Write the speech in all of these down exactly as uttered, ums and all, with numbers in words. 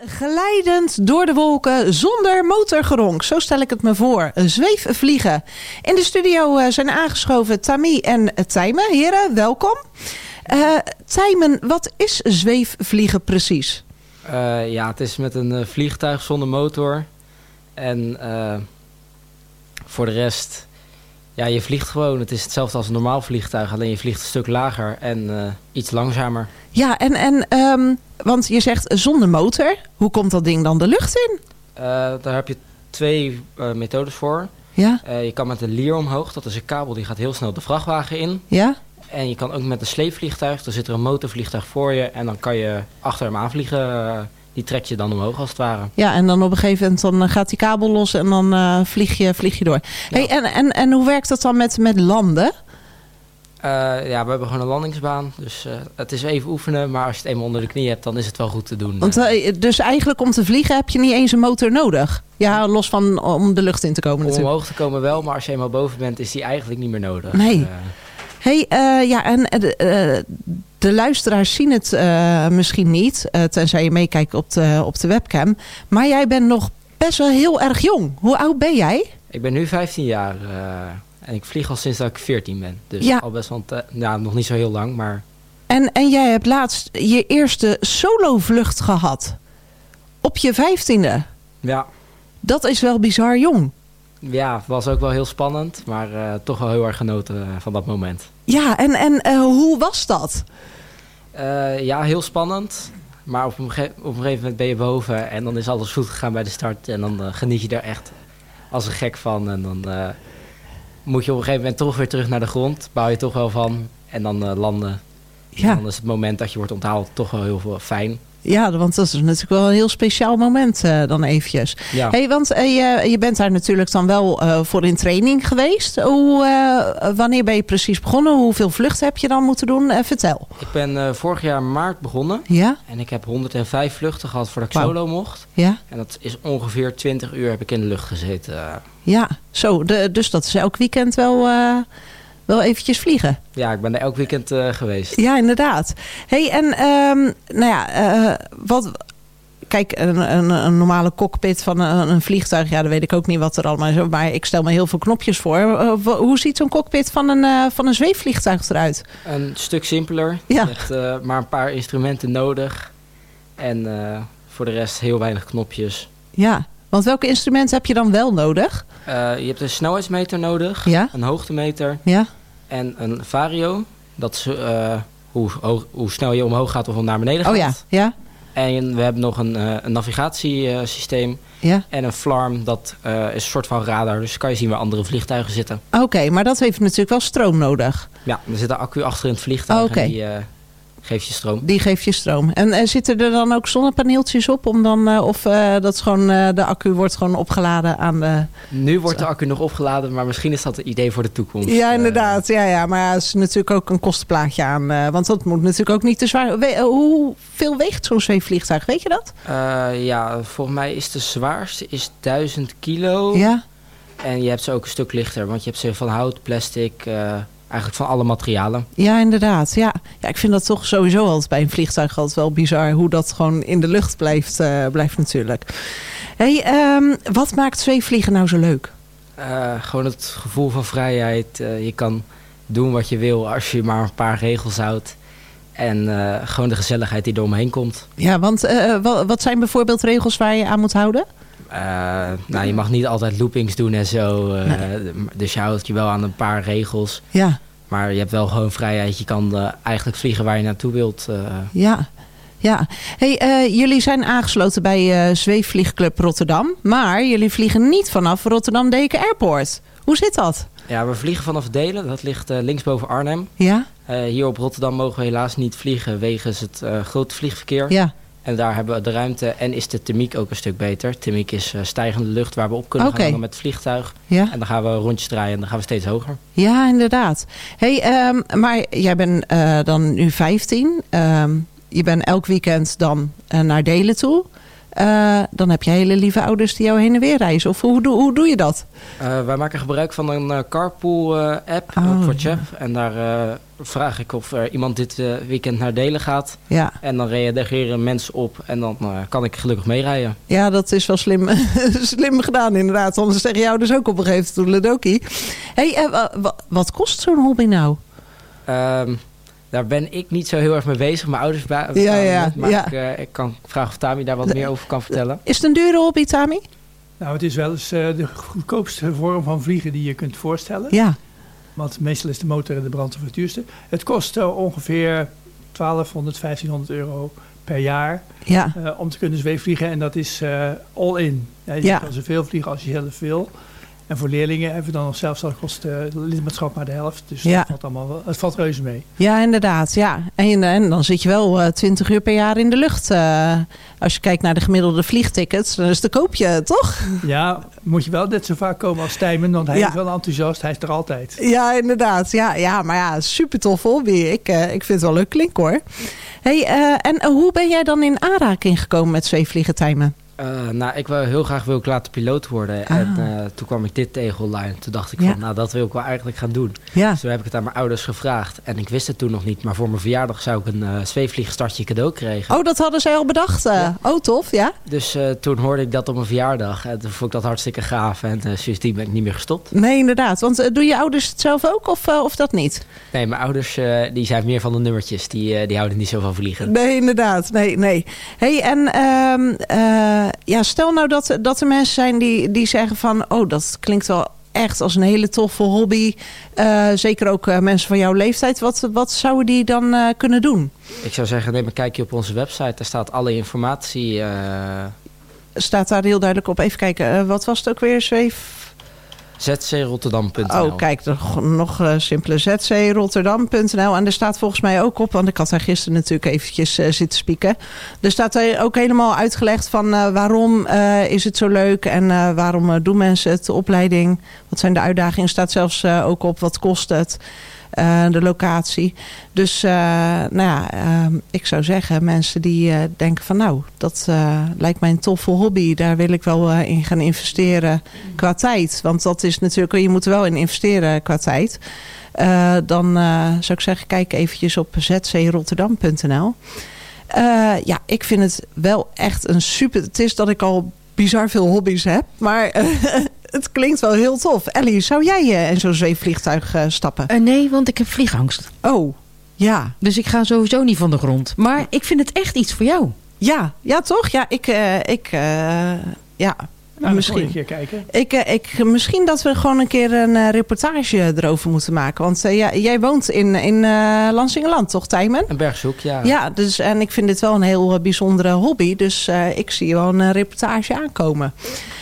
Glijdend door de wolken zonder motorgeronk. Zo stel ik het me voor. Zweefvliegen. In de studio zijn aangeschoven Tammy en Tijmen. Heren, welkom. Uh, Tijmen, wat is zweefvliegen precies? Uh, ja, het is met een uh, vliegtuig zonder motor. En uh, voor de rest, ja, je vliegt gewoon. Het is hetzelfde als een normaal vliegtuig. Alleen je vliegt een stuk lager en uh, iets langzamer. Ja, en, en um, want je zegt zonder motor. Hoe komt dat ding dan de lucht in? Uh, daar heb je twee uh, methodes voor. Ja? Uh, je kan met een lier omhoog. Dat is een kabel die gaat heel snel de vrachtwagen in. Ja? En je kan ook met een sleepvliegtuig. Dan zit er een motorvliegtuig voor je. En dan kan je achter hem aanvliegen. Uh, die trek je dan omhoog als het ware. Ja, en dan op een gegeven moment dan gaat die kabel los. En dan uh, vlieg, je, vlieg je door. Ja. Hey, en, en, en hoe werkt dat dan met, met landen? Uh, ja, we hebben gewoon een landingsbaan. Dus uh, het is even oefenen. Maar als je het eenmaal onder de knie hebt, dan is het wel goed te doen. Want, uh, dus eigenlijk om te vliegen heb je niet eens een motor nodig? Ja, los van om de lucht in te komen om natuurlijk. Om omhoog te komen wel, maar als je eenmaal boven bent, is die eigenlijk niet meer nodig. Nee. Uh, hey, uh, ja, en uh, de luisteraars zien het uh, misschien niet. Uh, tenzij je meekijkt op de, op de webcam. Maar jij bent nog best wel heel erg jong. Hoe oud ben jij? Ik ben nu vijftien jaar. Uh, En ik vlieg al sinds dat ik veertien ben. Dus ja. al best wel, te, ja, nog niet zo heel lang, maar... En, en jij hebt laatst je eerste solovlucht gehad. Op je vijftiende. Ja. Dat is wel bizar jong. Ja, het was ook wel heel spannend, maar uh, toch wel heel erg genoten uh, van dat moment. Ja, en, en uh, hoe was dat? Uh, ja, heel spannend. Maar op een, ge- op een gegeven moment ben je boven en dan is alles goed gegaan bij de start. En dan uh, geniet je er echt als een gek van. En dan... Uh, moet je op een gegeven moment toch weer terug naar de grond. Bouw je toch wel van. En dan uh, landen. Ja. En dan is het moment dat je wordt onthaald toch wel heel veel fijn. Ja, want dat is natuurlijk wel een heel speciaal moment uh, dan eventjes. Ja. Hey, want uh, je, je bent daar natuurlijk dan wel uh, voor in training geweest. Hoe, uh, wanneer ben je precies begonnen? Hoeveel vluchten heb je dan moeten doen? Uh, vertel. Ik ben uh, vorig jaar maart begonnen. Ja? En ik heb honderdvijf vluchten gehad voordat ik wow. solo mocht. Ja? En dat is ongeveer twintig uur heb ik in de lucht gezeten. Uh, ja, zo. De, dus dat is elk weekend wel... Uh, Wel eventjes vliegen. Ja, ik ben er elk weekend uh, geweest. Ja, inderdaad. Hey, en um, nou ja, uh, wat... Kijk, een, een, een normale cockpit van een, een vliegtuig... ja, dan weet ik ook niet wat er allemaal is. Maar ik stel me heel veel knopjes voor. Uh, hoe ziet zo'n cockpit van een, uh, van een zweefvliegtuig eruit? Een stuk simpeler. Ja. Je hebt uh, maar een paar instrumenten nodig. En uh, voor de rest heel weinig knopjes. Ja, want welke instrumenten heb je dan wel nodig? Uh, je hebt een snelheidsmeter nodig, ja? Een hoogtemeter ja? En een vario. Dat is uh, hoe, hoe, hoe snel je omhoog gaat of naar beneden gaat. Oh ja, ja. En we hebben nog een, uh, een navigatiesysteem ja? En een flarm. Dat uh, is een soort van radar. Dus kan je zien waar andere vliegtuigen zitten. Oké, okay, maar dat heeft natuurlijk wel stroom nodig. Ja, er zit een accu achter in het vliegtuig. Oh, okay. En die uh, geeft je stroom. Die geeft je stroom. En uh, zitten er dan ook zonnepaneeltjes op? Om dan, uh, of uh, dat is gewoon, uh, de accu wordt gewoon opgeladen aan de... Nu wordt de accu nog opgeladen, maar misschien is dat een idee voor de toekomst. Ja, inderdaad. Ja, ja, maar het is natuurlijk ook een kostenplaatje aan. Uh, want dat moet natuurlijk ook niet te zwaar... We, uh, hoeveel weegt zo'n zweefvliegtuig? Weet je dat? Uh, ja, volgens mij is de zwaarste is duizend kilo. Ja. En je hebt ze ook een stuk lichter. Want je hebt ze van hout, plastic... Uh, Eigenlijk van alle materialen. Ja, inderdaad. Ja. Ja, ik vind dat toch sowieso altijd bij een vliegtuig altijd wel bizar... hoe dat gewoon in de lucht blijft, uh, blijft natuurlijk. Hey, um, wat maakt zweefvliegen nou zo leuk? Uh, gewoon het gevoel van vrijheid. Uh, je kan doen wat je wil als je maar een paar regels houdt. En uh, gewoon de gezelligheid die er omheen komt. Ja, want uh, wat, wat zijn bijvoorbeeld regels waar je aan moet houden? Uh, nou, je mag niet altijd loopings doen en zo. Uh, nee. Dus je houdt je wel aan een paar regels. Ja. Maar je hebt wel gewoon vrijheid. Je kan uh, eigenlijk vliegen waar je naartoe wilt. Uh. Ja, ja. Hey, uh, jullie zijn aangesloten bij uh, Zweefvliegclub Rotterdam. Maar jullie vliegen niet vanaf Rotterdam-Deken Airport. Hoe zit dat? Ja, we vliegen vanaf Delen. Dat ligt uh, linksboven Arnhem. Ja. Uh, hier op Rotterdam mogen we helaas niet vliegen wegens het uh, grote vliegverkeer. Ja. En daar hebben we de ruimte en is de thermiek ook een stuk beter. Thermiek is uh, stijgende lucht waar we op kunnen okay. gaan met het vliegtuig. Ja. En dan gaan we rondjes draaien en dan gaan we steeds hoger. Ja, inderdaad. Hey, um, maar jij bent uh, dan nu vijftien. Um, je bent elk weekend dan uh, naar Delen toe. Uh, dan heb je hele lieve ouders die jou heen en weer reizen. Of hoe, hoe, hoe doe je dat? Uh, wij maken gebruik van een uh, carpool uh, app oh, voor Chap. Ja. En daar uh, vraag ik of er iemand dit uh, weekend naar Delen gaat. Ja. En dan reageren mensen op en dan uh, kan ik gelukkig meerijden. Ja, dat is wel slim, slim gedaan inderdaad. Anders zeggen je ouders ook op een gegeven moment Ledoki. Hey, uh, wat, wat kost zo'n hobby nou? Um, Daar ben ik niet zo heel erg mee bezig. Mijn ouders ba- ja, ja, met, maar ja. ik, uh, ik kan vragen of Tami daar wat de, meer over kan vertellen. Is het een dure hobby, Tami? Nou, het is wel eens uh, de goedkoopste vorm van vliegen die je kunt voorstellen. Ja. Want meestal is de motor en de brandstof het duurste. Het kost uh, ongeveer twaalfhonderd, vijftienhonderd euro per jaar ja. uh, om te kunnen zweefvliegen. En dat is uh, all in. Ja, je ja. kan zoveel vliegen als je zelf wil. En voor leerlingen hebben we dan nog zelfstandigkosten lidmaatschap maar de helft. Dus ja. dat valt allemaal wel, het valt reuze mee. Ja, inderdaad. Ja. En, en dan zit je wel uh, twintig uur per jaar in de lucht. Uh, als je kijkt naar de gemiddelde vliegtickets, dan is de koop je, toch? Ja, moet je wel net zo vaak komen als Tijmen, want hij ja. is wel enthousiast. Hij is er altijd. Ja, inderdaad. Ja, ja maar ja, super tof hobby. Ik, uh, ik vind het wel leuk klinken hoor. Hey, uh, en uh, hoe ben jij dan in aanraking gekomen met zweefvliegen, Tijmen? Uh, nou, ik wil heel graag wil ik later piloot worden. Ah. En uh, toen kwam ik dit tegen online. Toen dacht ik van, ja. nou, dat wil ik wel eigenlijk gaan doen. Ja. Dus toen heb ik het aan mijn ouders gevraagd. En ik wist het toen nog niet. Maar voor mijn verjaardag zou ik een uh, zweefvliegstartje cadeau krijgen. Oh, dat hadden zij al bedacht? Uh. Ja. Oh, tof, ja. Dus uh, toen hoorde ik dat op mijn verjaardag. En toen vond ik dat hartstikke gaaf. En uh, sindsdien ben ik niet meer gestopt. Nee, inderdaad. Want uh, doen je ouders het zelf ook of, uh, of dat niet? Nee, mijn ouders uh, die zijn meer van de nummertjes. Die, uh, die houden niet zo van vliegen. Nee, inderdaad. Nee, nee. Hey, en uh, uh, ja, stel nou dat, dat er mensen zijn die, die zeggen van, oh, dat klinkt wel echt als een hele toffe hobby. Uh, zeker ook uh, mensen van jouw leeftijd. Wat, wat zouden die dan uh, kunnen doen? Ik zou zeggen, neem een kijkje op onze website. Daar staat alle informatie. Uh... Staat daar heel duidelijk op. Even kijken, uh, wat was het ook weer? Zweef... z c rotterdam punt n l. Oh, kijk, nog, nog uh, simpele z c rotterdam punt n l. En er staat volgens mij ook op, want ik had daar gisteren natuurlijk eventjes uh, zitten spieken. Er staat er ook helemaal uitgelegd van uh, waarom uh, is het zo leuk en uh, waarom uh, doen mensen het, de opleiding. Wat zijn de uitdagingen? Er staat zelfs uh, ook op wat kost het. Uh, de locatie. Dus uh, nou ja, uh, ik zou zeggen, mensen die uh, denken van nou, dat uh, lijkt mij een toffe hobby. Daar wil ik wel uh, in gaan investeren qua tijd. Want dat is natuurlijk, je moet er wel in investeren qua tijd. Uh, dan uh, zou ik zeggen, kijk eventjes op z c rotterdam punt n l. Uh, ja, ik vind het wel echt een super... Het is dat ik al bizar veel hobby's heb, maar... Uh, het klinkt wel heel tof. Ellie, zou jij uh, in zo'n zweefvliegtuig uh, stappen? Uh, nee, want ik heb vliegangst. Oh, ja. Dus ik ga sowieso niet van de grond. Maar ik vind het echt iets voor jou. Ja, ja toch? Ja, ik... Uh, ik uh, ja. Nou, misschien. Een keer kijken. Ik, uh, ik, misschien dat we gewoon een keer een uh, reportage erover moeten maken. Want uh, ja, jij woont in, in uh, Lansingerland, toch, Tijmen? Een Bergshoek, ja. Ja, dus, en ik vind dit wel een heel uh, bijzondere hobby. Dus uh, ik zie wel een uh, reportage aankomen.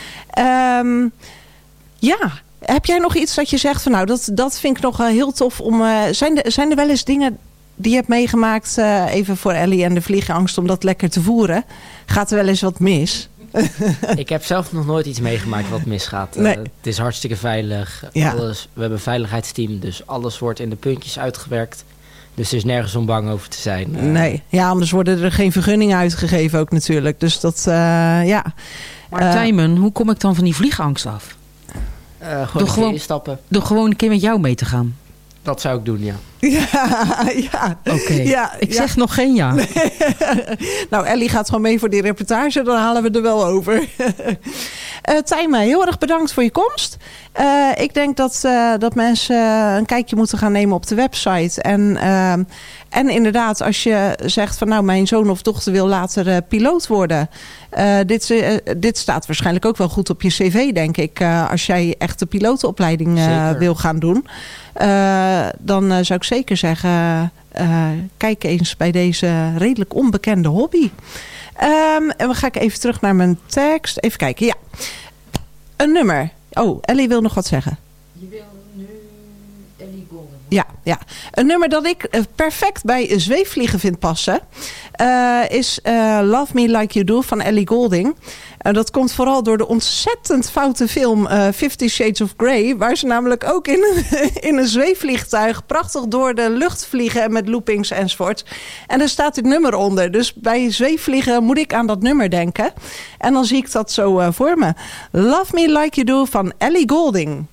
Um, Ja, heb jij nog iets dat je zegt van nou, dat, dat vind ik nog uh, heel tof om... Uh, zijn, er, zijn er wel eens dingen die je hebt meegemaakt, uh, even voor Ellie en de vliegangst, om dat lekker te voeren? Gaat er wel eens wat mis? Ik heb zelf nog nooit iets meegemaakt wat misgaat. Nee. Uh, het is hartstikke veilig. Ja. Alles, we hebben een veiligheidsteam, dus alles wordt in de puntjes uitgewerkt. Dus er is nergens om bang over te zijn. Uh, nee, ja, anders worden er geen vergunningen uitgegeven ook natuurlijk. Dus dat, uh, ja. Maar uh, Tijmen, hoe kom ik dan van die vliegangst af? Uh, gewoon door, een gewoon, stappen. door gewoon een keer met jou mee te gaan. Dat zou ik doen, ja. Ja, ja. Oké, okay. ja, ik ja. zeg nog geen ja. Nee. Nou, Ellie gaat gewoon mee voor die reportage. Dan halen we er wel over. uh, Tijmen, heel erg bedankt voor je komst. Uh, ik denk dat, uh, dat mensen een kijkje moeten gaan nemen op de website. En, uh, en inderdaad, als je zegt van nou, mijn zoon of dochter wil later uh, piloot worden. Uh, dit, uh, dit staat waarschijnlijk ook wel goed op je cv, denk ik. Uh, als jij echt de pilotenopleiding uh, wil gaan doen. Uh, dan uh, zou ik zeker zeggen, uh, kijk eens bij deze redelijk onbekende hobby. Um, en dan ga ik even terug naar mijn tekst. Even kijken, ja. Een nummer. Oh, Ellie wil nog wat zeggen. Je wil nu Ellie Golden Ja, ja, een nummer dat ik perfect bij zweefvliegen vind passen uh, is uh, Love Me Like You Do van Ellie Goulding. Uh, dat komt vooral door de ontzettend foute film uh, Fifty Shades of Grey, waar ze namelijk ook in een, in een zweefvliegtuig prachtig door de lucht vliegen en met loopings enzovoort. En daar staat dit nummer onder. Dus bij zweefvliegen moet ik aan dat nummer denken. En dan zie ik dat zo uh, voor me. Love Me Like You Do van Ellie Goulding.